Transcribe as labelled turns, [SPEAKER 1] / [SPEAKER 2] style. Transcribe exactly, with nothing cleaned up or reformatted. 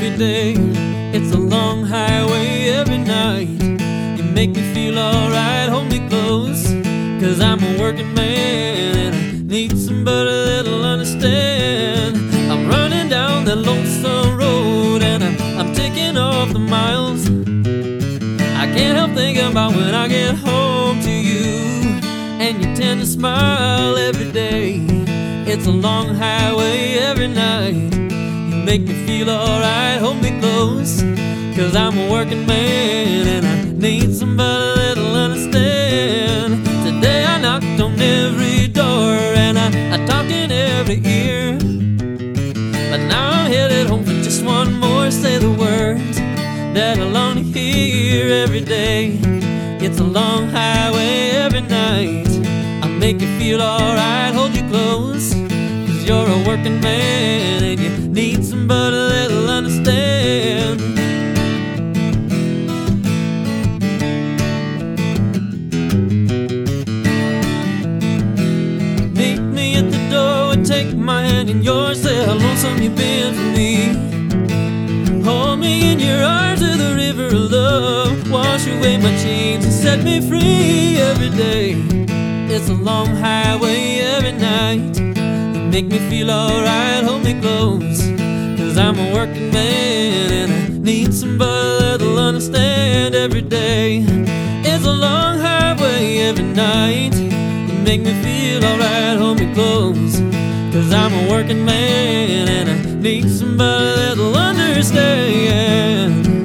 [SPEAKER 1] every day. It's a long highway every night. You make me feel alright, hold me close, 'cause I'm a working man and I need somebody that'll understand. I'm running down that lonesome road and I'm, I'm taking off the miles. I can't help thinking about when I get home to you, and you tend to smile every day. It's a long highway every night. You make me feel alright, hold me close, 'cause I'm a working man and I need somebody that'll understand. Today I knocked on every door and I, I talked in every ear, but now I'm headed home for just one more. Say the words that I long to hear every day. It's a long highway every night. I make you feel alright, hold you close, 'cause you're a working man and you need somebody that'll understand. Meet me at the door and take my hand in yours. Say how lonesome you've been for me. Hold me in your arms to the river of love. Wash away my chains and set me free every day. It's a long highway every night. You make me feel alright, hold me close, 'cause I'm a working man and I need somebody that'll understand every day. It's a long highway every night. You make me feel alright, hold me close, 'cause I'm a working man and I need somebody that'll understand.